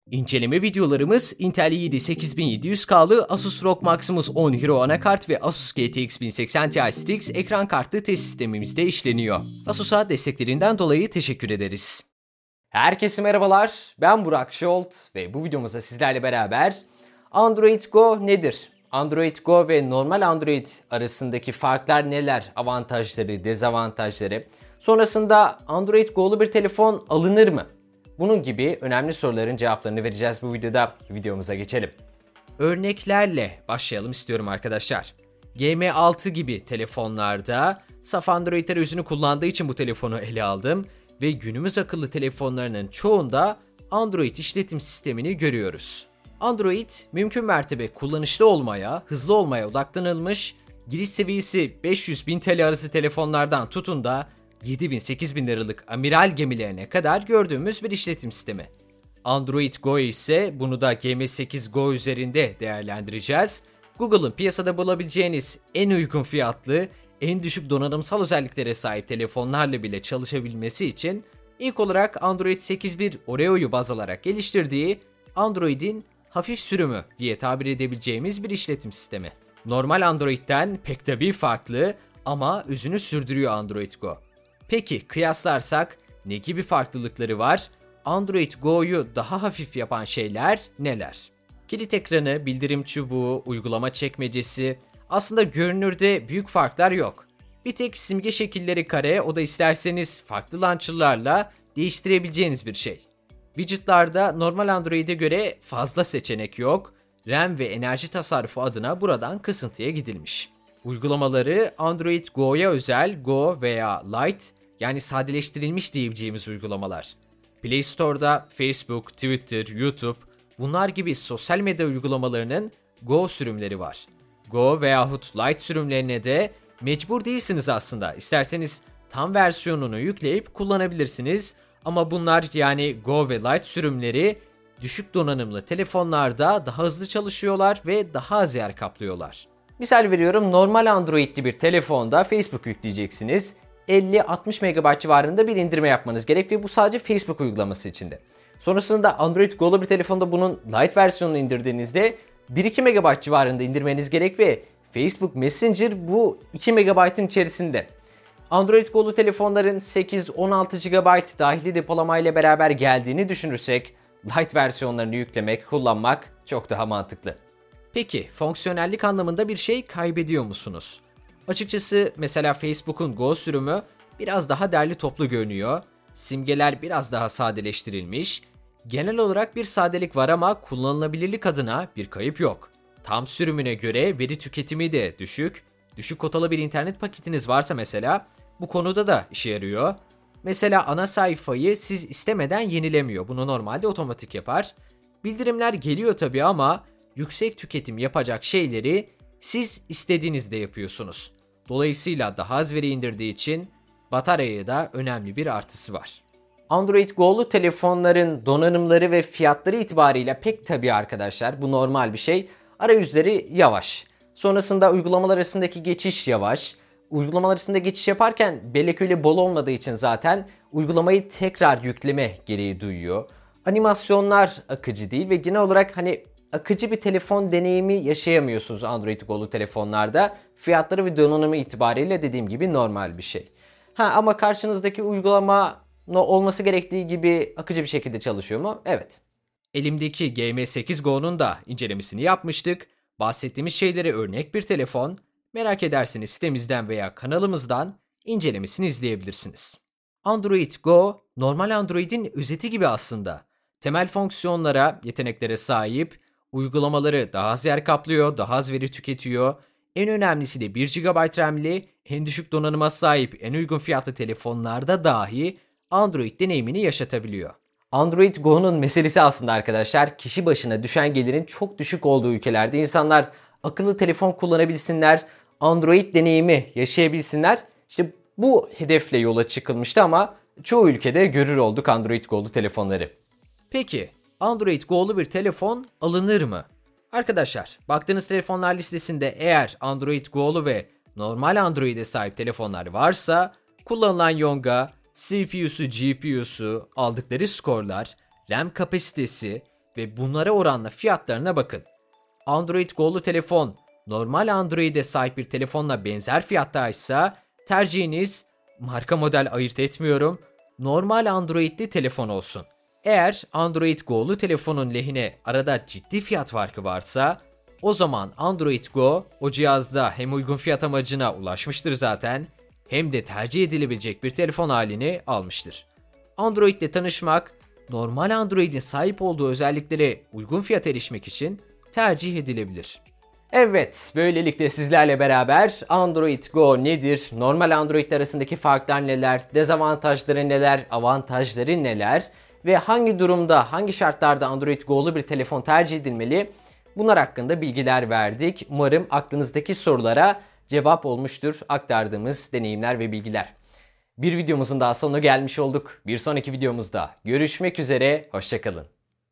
İnceleme videolarımız Intel i7 8700K'lı Asus ROG Maximus 10 Hero anakart ve Asus GTX 1080 Ti Strix ekran kartlı test sistemimizde işleniyor. Asus'a desteklerinden dolayı teşekkür ederiz. Herkese merhabalar, ben Burak Şolt ve bu videomuzda sizlerle beraber Android Go nedir? Android Go ve normal Android arasındaki farklar neler? Avantajları, dezavantajları. Sonrasında Android Go'lu bir telefon alınır mı? Bunun gibi önemli soruların cevaplarını vereceğiz bu videoda. Videomuza geçelim. Örneklerle başlayalım istiyorum arkadaşlar. GM6 gibi telefonlarda saf Android arayüzünü kullandığı için bu telefonu ele aldım ve günümüz akıllı telefonlarının çoğunda Android işletim sistemini görüyoruz. Android mümkün mertebe kullanışlı olmaya, hızlı olmaya odaklanılmış, giriş seviyesi 500-1000 TL arası telefonlardan tutun da 7000-8000 liralık amiral gemilerine kadar gördüğümüz bir işletim sistemi. Android Go ise bunu da GM8 Go üzerinde değerlendireceğiz. Google'ın piyasada bulabileceğiniz en uygun fiyatlı, en düşük donanımsal özelliklere sahip telefonlarla bile çalışabilmesi için ilk olarak Android 8.1 Oreo'yu baz alarak geliştirdiği Android'in hafif sürümü diye tabir edebileceğimiz bir işletim sistemi. Normal Android'den pek tabii farklı ama özünü sürdürüyor Android Go. Peki kıyaslarsak ne gibi farklılıkları var? Android Go'yu daha hafif yapan şeyler neler? Kilit ekranı, bildirim çubuğu, uygulama çekmecesi, aslında görünürde büyük farklar yok. Bir tek simge şekilleri kare, o da isterseniz farklı launcher'larla değiştirebileceğiniz bir şey. Widget'larda normal Android'e göre fazla seçenek yok. RAM ve enerji tasarrufu adına buradan kısıntıya gidilmiş. Uygulamaları Android Go'ya özel Go veya Lite, yani sadeleştirilmiş diyebileceğimiz uygulamalar. Play Store'da Facebook, Twitter, YouTube, bunlar gibi sosyal medya uygulamalarının Go sürümleri var. Go veyahut Lite sürümlerine de mecbur değilsiniz aslında. İsterseniz tam versiyonunu yükleyip kullanabilirsiniz. Ama bunlar, yani Go ve Lite sürümleri, düşük donanımlı telefonlarda daha hızlı çalışıyorlar ve daha az yer kaplıyorlar. Misal veriyorum, normal Android'li bir telefonda Facebook yükleyeceksiniz. 50-60 MB civarında bir indirme yapmanız gerek ve bu sadece Facebook uygulaması içinde. Sonrasında Android Go'lu bir telefonda bunun Lite versiyonunu indirdiğinizde 1-2 MB civarında indirmeniz gerek ve Facebook Messenger bu 2 MB'ın içerisinde. Android Go'lu telefonların 8-16 GB dahili depolamayla beraber geldiğini düşünürsek Lite versiyonlarını yüklemek, kullanmak çok daha mantıklı. Peki fonksiyonellik anlamında bir şey kaybediyor musunuz? Açıkçası mesela Facebook'un Go sürümü biraz daha derli toplu görünüyor. Simgeler biraz daha sadeleştirilmiş. Genel olarak bir sadelik var ama kullanılabilirlik adına bir kayıp yok. Tam sürümüne göre veri tüketimi de düşük. Düşük kotalı bir internet paketiniz varsa mesela bu konuda da işe yarıyor. Mesela ana sayfayı siz istemeden yenilemiyor. Bunu normalde otomatik yapar. Bildirimler geliyor tabii ama yüksek tüketim yapacak şeyleri siz istediğinizde yapıyorsunuz. Dolayısıyla daha az veri indirdiği için bataryaya da önemli bir artısı var. Android Go'lu telefonların donanımları ve fiyatları itibariyle pek tabii arkadaşlar, bu normal bir şey. Arayüzleri yavaş. Sonrasında uygulamalar arasındaki geçiş yavaş. Uygulamalar arasında geçiş yaparken bellek öyle bol olmadığı için zaten uygulamayı tekrar yükleme gereği duyuyor. Animasyonlar akıcı değil ve genel olarak akıcı bir telefon deneyimi yaşayamıyorsunuz Android Go'lu telefonlarda. Fiyatları ve donanımı itibariyle dediğim gibi normal bir şey. Ama karşınızdaki uygulama olması gerektiği gibi akıcı bir şekilde çalışıyor mu? Evet. Elimdeki GM8 Go'nun da incelemesini yapmıştık. Bahsettiğimiz şeylere örnek bir telefon. Merak ederseniz sitemizden veya kanalımızdan incelemesini izleyebilirsiniz. Android Go, normal Android'in özeti gibi aslında. Temel fonksiyonlara, yeteneklere sahip, uygulamaları daha az yer kaplıyor, daha az veri tüketiyor. En önemlisi de 1 GB RAM'li, en düşük donanıma sahip, en uygun fiyatlı telefonlarda dahi Android deneyimini yaşatabiliyor. Android Go'nun meselesi aslında arkadaşlar, kişi başına düşen gelirin çok düşük olduğu ülkelerde insanlar akıllı telefon kullanabilsinler, Android deneyimi yaşayabilsinler. İşte bu hedefle yola çıkılmıştı ama çoğu ülkede görür olduk Android Go'lu telefonları. Peki Android Go'lu bir telefon alınır mı? Arkadaşlar, baktığınız telefonlar listesinde eğer Android Go'lu ve normal Android'e sahip telefonlar varsa kullanılan yonga, CPU'su, GPU'su, aldıkları skorlar, RAM kapasitesi ve bunlara oranla fiyatlarına bakın. Android Go'lu telefon, normal Android'e sahip bir telefonla benzer fiyattaysa tercihiniz, marka model ayırt etmiyorum, normal Android'li telefon olsun. Eğer Android Go'lu telefonun lehine arada ciddi fiyat farkı varsa, o zaman Android Go o cihazda hem uygun fiyat amacına ulaşmıştır zaten, hem de tercih edilebilecek bir telefon halini almıştır. Android ile tanışmak, normal Android'in sahip olduğu özelliklere uygun fiyat erişmek için tercih edilebilir. Evet, böylelikle sizlerle beraber Android Go nedir, normal Android arasındaki farklar neler, dezavantajları neler, avantajları neler ve hangi durumda, hangi şartlarda Android Go'lu bir telefon tercih edilmeli, bunlar hakkında bilgiler verdik. Umarım aklınızdaki sorulara cevap olmuştur aktardığımız deneyimler ve bilgiler. Bir videomuzun daha sonuna gelmiş olduk. Bir sonraki videomuzda görüşmek üzere, hoşça kalın.